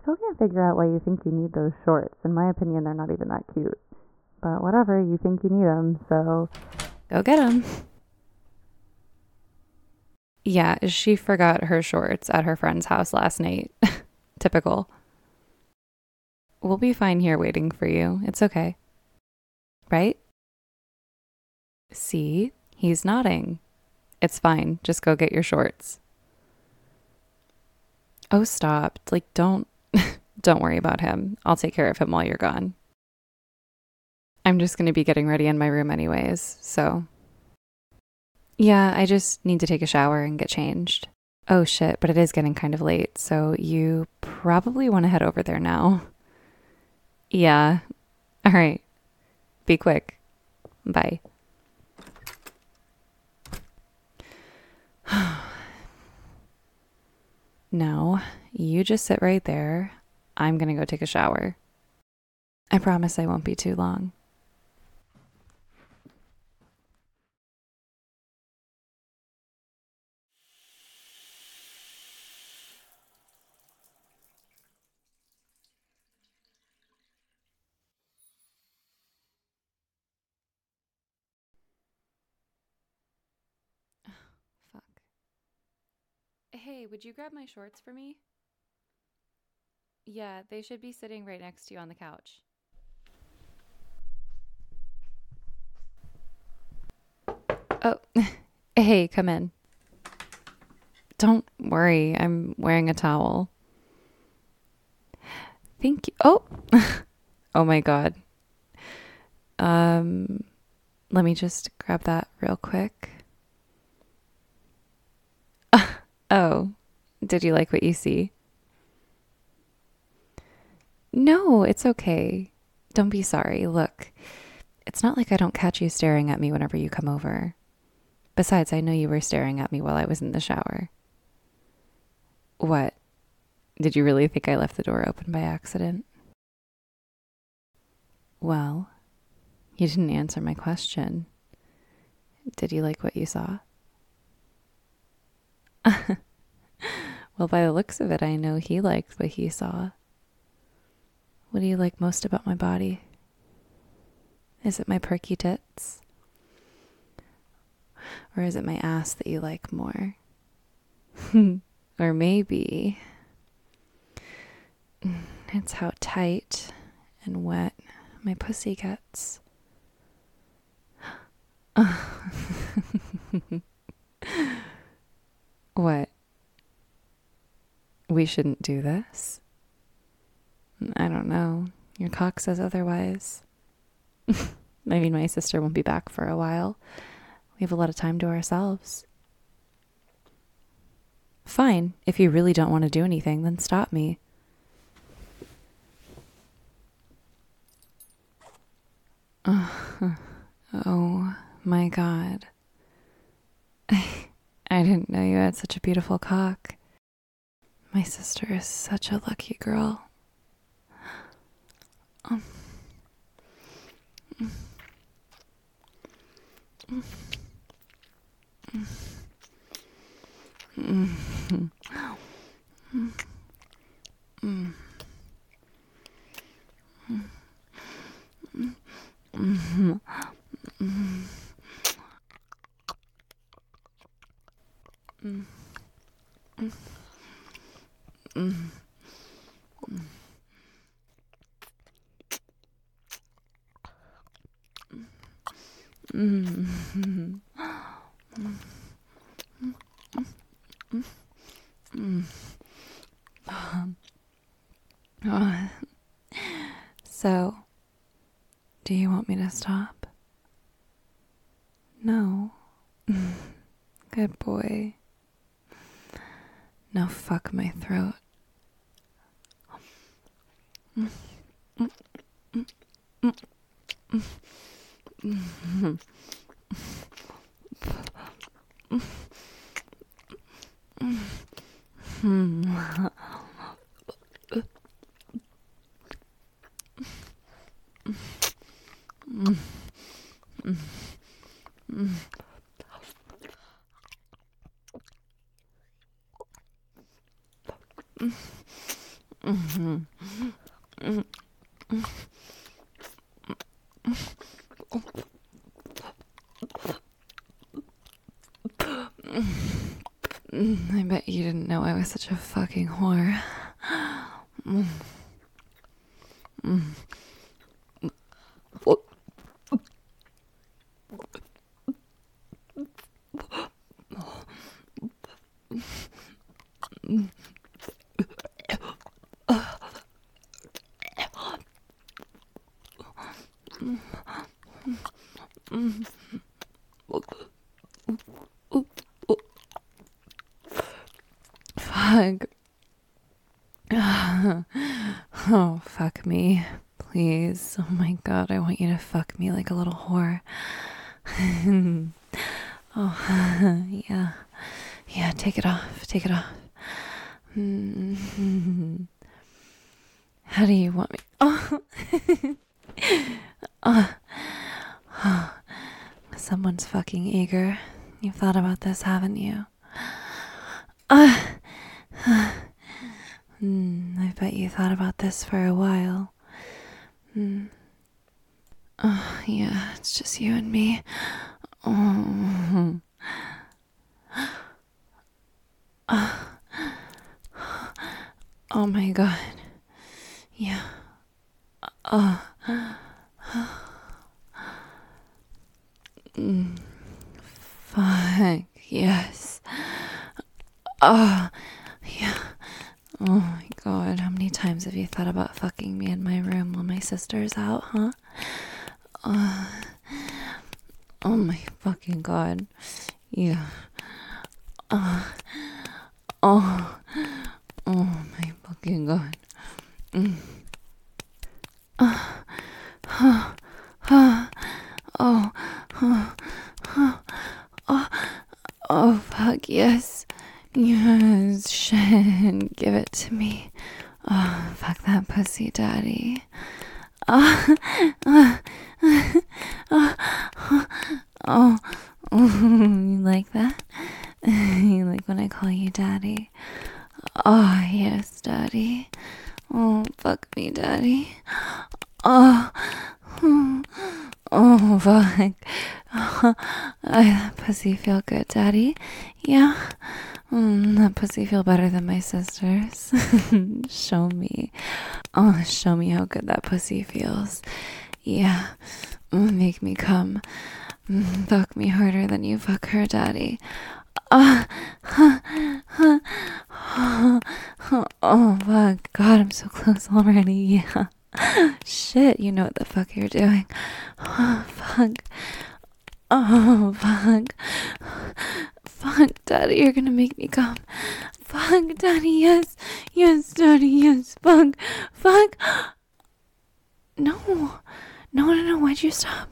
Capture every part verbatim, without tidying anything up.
still can't figure out why you think you need those shorts. In my opinion, they're not even that cute. But whatever, you think you need them, so go get them. Yeah, she forgot her shorts at her friend's house last night. Typical. We'll be fine here waiting for you. It's okay. Right? See? He's nodding. It's fine. Just go get your shorts. Oh, stop. Like, don't, don't worry about him. I'll take care of him while you're gone. I'm just going to be getting ready in my room anyways, so. Yeah, I just need to take a shower and get changed. Oh shit, but it is getting kind of late, so you probably want to head over there now. Yeah. All right. Be quick. Bye. No, you just sit right there. I'm gonna go take a shower. I promise I won't be too long. Fuck. Hey, would you grab my shorts for me? Yeah, they should be sitting right next to you on the couch. Oh, hey, come in. Don't worry, I'm wearing a towel. Thank you. Oh, oh my God. Um, let me just grab that real quick. Oh, did you like what you see? No, it's okay. Don't be sorry. Look, it's not like I don't catch you staring at me whenever you come over. Besides, I know you were staring at me while I was in the shower. What? Did you really think I left the door open by accident? Well, you didn't answer my question. Did you like what you saw? Well, by the looks of it, I know he liked what he saw. What do you like most about my body? Is it my perky tits? Or is it my ass that you like more? Or maybe it's how tight and wet my pussy gets. What? We shouldn't do this? I don't know. Your cock says otherwise. I mean, my sister won't be back for a while. We have a lot of time to ourselves. Fine. If you really don't want to do anything, then stop me. Oh my God. I didn't know you had such a beautiful cock. My sister is such a lucky girl. Um. So, do you want me to stop? No. Good boy. Now fuck my throat. I bet you didn't know I was such a fucking whore. Fuck. Oh, fuck me. Please. Oh my god, I want you to fuck me like a little whore. Oh, yeah. Yeah, take it off. Take it off. How do you want me? Oh. Oh. Oh. Someone's fucking eager. You've thought about this, haven't you? Uh. Mm, I bet you thought about this for a while. Mm. Oh, yeah, it's just you and me. Oh. Oh. Oh my god. Yeah. Oh. Mm. Fuck. Yes. Oh. Yeah. Oh my god. How many times have you thought about fucking me in my room while my sister's out, huh? Oh. Oh my fucking god. Yeah. Oh. Oh. Oh my fucking god. Mm. Oh. Oh. Oh. Oh. Oh. Oh. Oh. Oh, fuck, yes. Yes, shit. Give it to me. Oh, fuck that pussy, daddy. Oh. Oh. Oh. Oh. Oh. You like that? You like when I call you daddy? Oh, yes, daddy. Oh, fuck me, daddy. Oh. Oh. Oh, fuck. Oh, that pussy feel good, daddy? Yeah? Mm, that pussy feel better than my sister's. Show me. Oh, show me how good that pussy feels. Yeah. Mm, make me come. Mm, fuck me harder than you fuck her, daddy. Oh, oh, oh, fuck. God, I'm so close already. Yeah. Shit, you know what the fuck you're doing. Oh, fuck. Oh, fuck. Fuck, daddy, you're gonna make me come. Fuck, daddy, yes. Yes, daddy, yes. Fuck. Fuck. No. No, no, no, why'd you stop?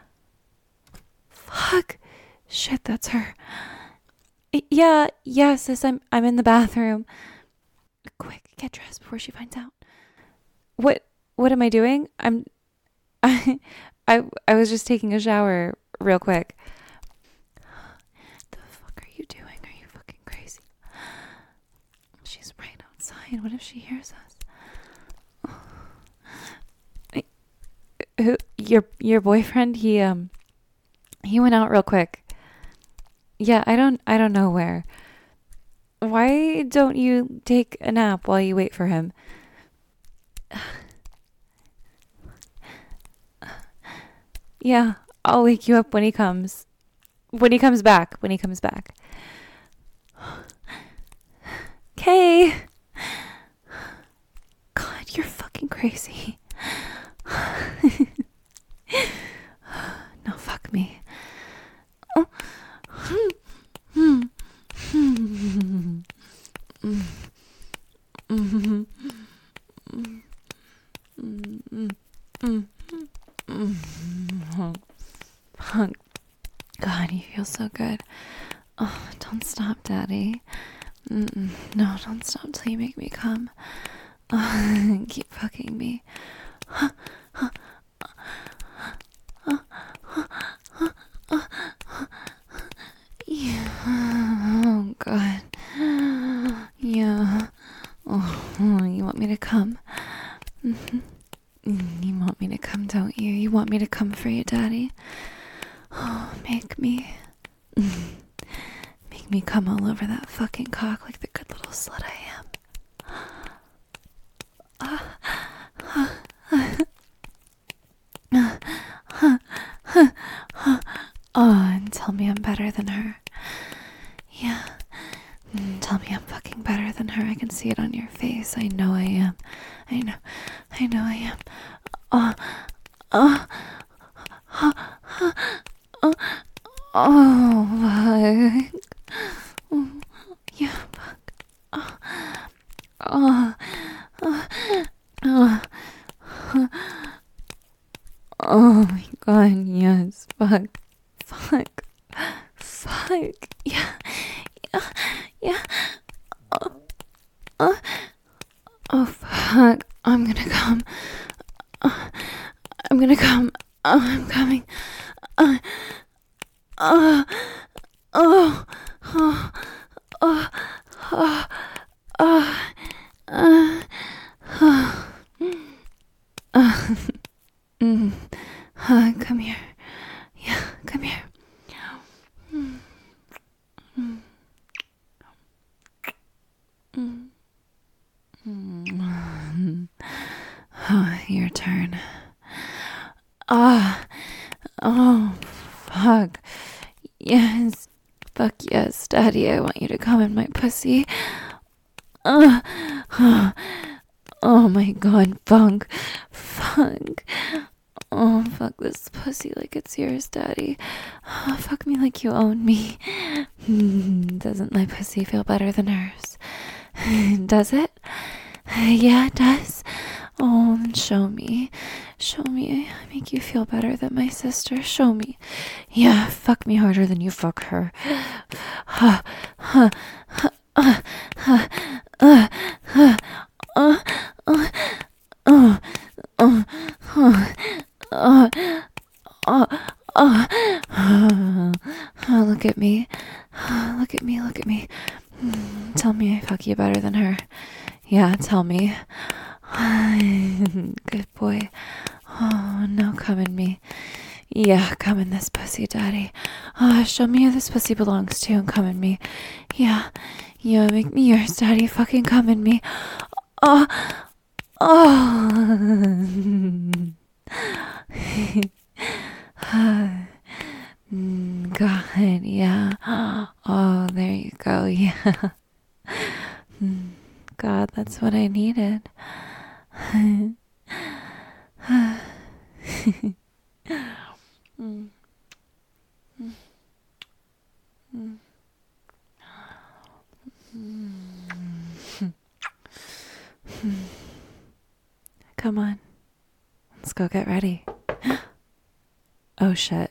Fuck. Shit, that's her. Yeah, yeah, sis, I'm, I'm in the bathroom. Quick, get dressed before she finds out. What, what am I doing? I'm, I, I, I was just taking a shower real quick. The fuck are you doing? Are you fucking crazy? She's right outside. What if she hears us? I, who, your, your boyfriend? He, um, he went out real quick. Yeah, I don't, I don't know where. Why don't you take a nap while you wait for him? Yeah, I'll wake you up when he comes. When he comes back. When he comes back. Okay. God, you're fucking crazy. No, fuck me. Oh. God, you feel so good. Oh, don't stop, daddy. Mm-mm. No, don't stop till you make me come. Oh, keep fucking me. Yeah. Oh, God. Yeah. Oh, you want me to come? Mm-hmm. You want me to come, don't you? You want me to come for you, Daddy? Oh, make me. Make me come all over that fucking cock like the good little slut I am. Oh, and tell me I'm better than her. Yeah. Tell me I'm fucking better than her. I can see it on your face. I know I am. I know. I know I am. Oh. Oh. Oh. Oh. Oh. Fuck. Oh. Yeah, fuck. Oh. Oh. Oh. Oh. Oh my god, yes. Fuck. Fuck. Fuck. Yeah. Yeah. Yeah. Oh. Oh. Oh, fuck. I'm gonna come. Oh. I'm gonna come. Oh, I'm coming. Oh. Oh. Oh. Oh. Oh. Oh. Oh. Uh. Oh. Oh. Mm. Uh, come here. Yeah, come here. Mm. Mm. Mm. Mm. Oh, your turn. Ah. Oh, fuck. Yes. Fuck yes, Daddy. I want you to come in my pussy. Uh. Oh. Oh my god, funk. Funk. Oh, fuck this pussy like it's yours, Daddy. Oh, fuck me like you own me. Doesn't my pussy feel better than hers? Does it? Yeah, it does. Oh, then show me. Show me. I make you feel better than my sister. Show me. Yeah, fuck me harder than you fuck her. Uh, uh, uh, uh, uh, uh, uh, uh, uh, uh, uh, uh. Oh, oh, oh, oh, oh, look at me. Oh, look at me, look at me. Mm, tell me I fuck you better than her. Yeah, tell me. Good boy. Oh, no, come in me. Yeah, come in this pussy, Daddy. Oh, show me who this pussy belongs to and come in me. Yeah, yeah, make me yours, Daddy. Fucking come in me. Oh, oh. God, yeah. Oh, there you go. Yeah. God, that's what I needed. Come on. Let's go get ready. Oh shit.